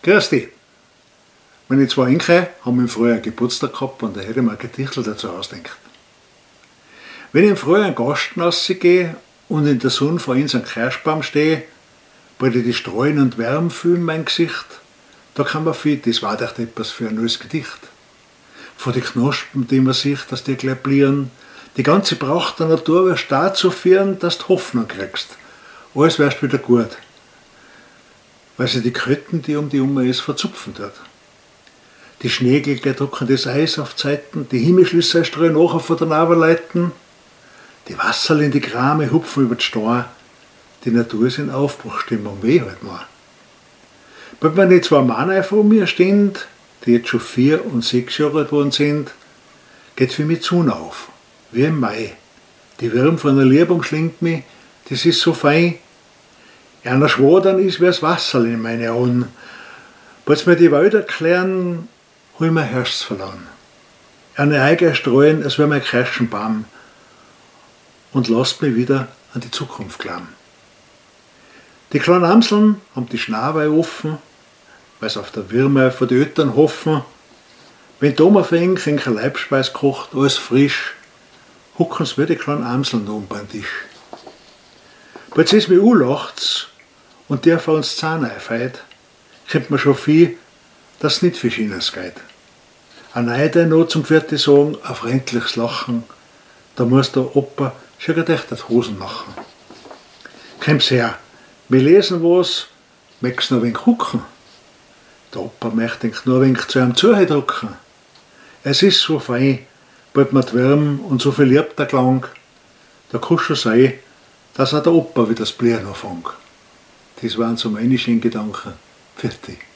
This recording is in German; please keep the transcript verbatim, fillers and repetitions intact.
Grüß dich. Meine zwei Enkel haben im Frühjahr Geburtstag gehabt und da hätte ich mir ein Gedichtel dazu ausgedacht. Wenn ich im Frühjahr in den Garten rausgehe und in der Sonne vor uns am Kirschbaum stehe, bald ich die Strahlen und Wärme fühlen mein Gesicht, da kann man viel, das war doch etwas für ein neues Gedicht. Von den Knospen, die man sieht, dass die gleich blieren, die ganze Pracht der Natur wirst dazu führen, dass du Hoffnung kriegst. Alles wirst wieder gut, weil sie die Kröten, die um die Umme ist, verzupfen tut. Die Schnägel, die drücken das Eis auf die Seiten, die Himmelschlüsse streuen nachher von der Naberleiten, die Wasserl in die Krame hupfen über die Steine, die Natur ist in Aufbruchstimmung, weh halt noch. Bald wenn die zwei Männer vor mir stehen, die jetzt schon vier und sechs Jahre alt worden sind, geht für mich die Sonne auf, wie im Mai. Die Wärme von der Liebe umschlingt mich, das ist so fein. Einer Schwadern ist wie das Wasser in meine Augen. Bald mir die Wälder klären, hol mir Herz verloren. Eine Eiger streuen, als wäre mein Kirschenbaum, und lasst mich wieder an die Zukunft glauben. Die kleinen Amseln haben die Schnabel offen, weil sie auf der Würme von den Eltern hoffen. Wenn die Oma fängt, kriegen ein Leibspeis kocht, alles frisch, hucken sie wie die kleinen Amseln um beim Tisch. Bald ist mir anlacht's und der von uns Zahn einfeit, kennt man schon viel, dass es nicht für Schönes geht. Ein Neide noch zum Vierte sagen, ein freundliches Lachen, da muss der Opa schon gedacht die Hosen machen. Komm's her, wir lesen was, möcht's noch ein wenig gucken? Der Opa möchte nur ein wenig zu einem Zuhören drücken. Es ist so fein, bald man die Wärme und so viel liebt der Klang, da kann schon sein, dass auch der Opa wieder das Blieren anfängt. Das waren so meine schönen Gedanken. Für dich.